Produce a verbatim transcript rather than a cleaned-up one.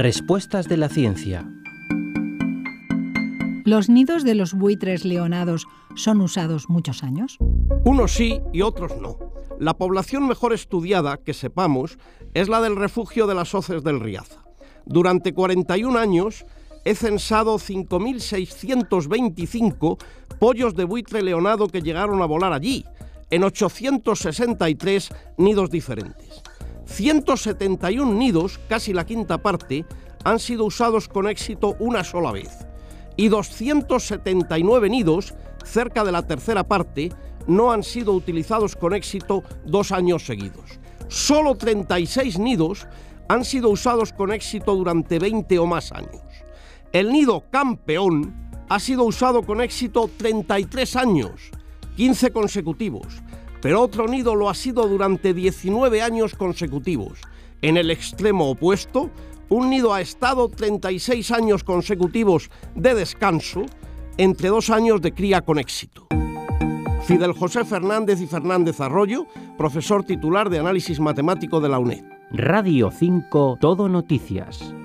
Respuestas de la ciencia. ¿Los nidos de los buitres leonados son usados muchos años? Unos sí y otros no. La población mejor estudiada, que sepamos, es la del refugio de las Hoces del Riaza. Durante cuarenta y un años he censado cinco mil seiscientos veinticinco pollos de buitre leonado que llegaron a volar allí, en ochocientos sesenta y tres nidos diferentes. ciento setenta y un nidos, casi la quinta parte, han sido usados con éxito una sola vez. Y doscientos setenta y nueve nidos, cerca de la tercera parte, no han sido utilizados con éxito dos años seguidos. Solo treinta y seis nidos han sido usados con éxito durante veinte o más años. El nido campeón ha sido usado con éxito treinta y tres años, quince consecutivos, pero otro nido lo ha sido durante diecinueve años consecutivos. En el extremo opuesto, un nido ha estado treinta y seis años consecutivos de descanso, entre dos años de cría con éxito. Fidel José Fernández y Fernández Arroyo, profesor titular de Análisis Matemático de la UNED. Radio cinco, Todo Noticias.